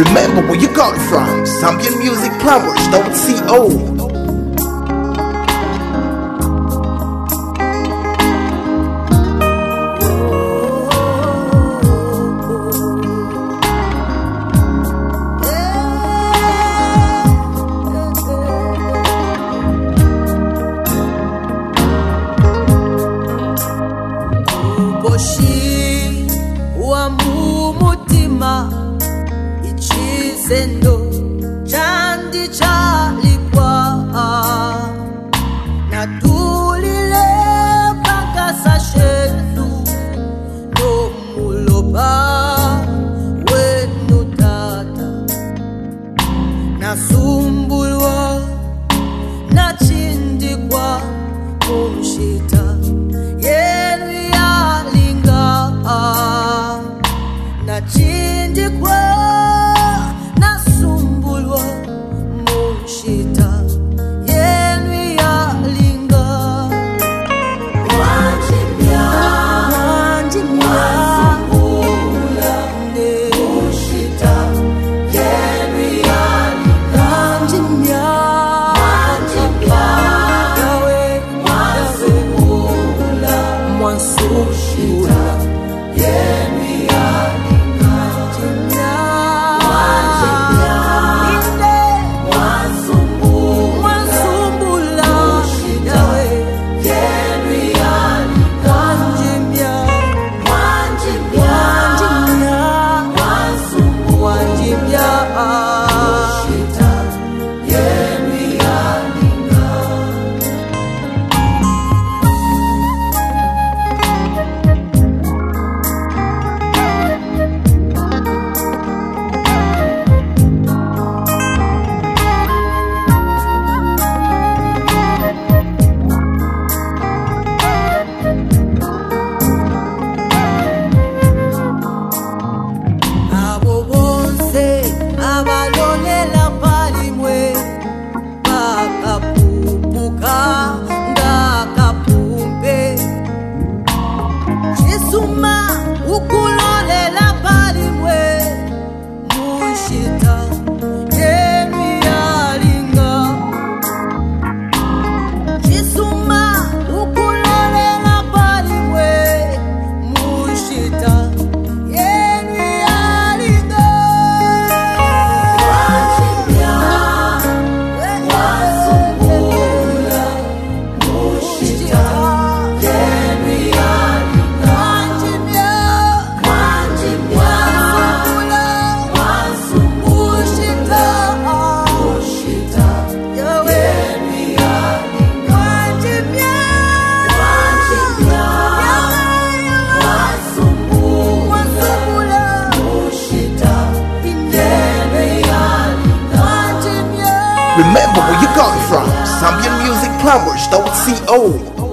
Remember where you got it from. Zambian Music Plumbers.co. Boshi wa mumutima ichizendo chandi chalikwa natulile pakasa shetu no muloba wenu tata nasumbulwa nachindikwa kumshita nachindikwa nasumbulwa mushita yenu yalinga wanjimya nasumbula mushita yenu yalinga wanjimya yawe nasumbula mwansushita yenu Remember where you got it from. Zambian Music Plumbers.co.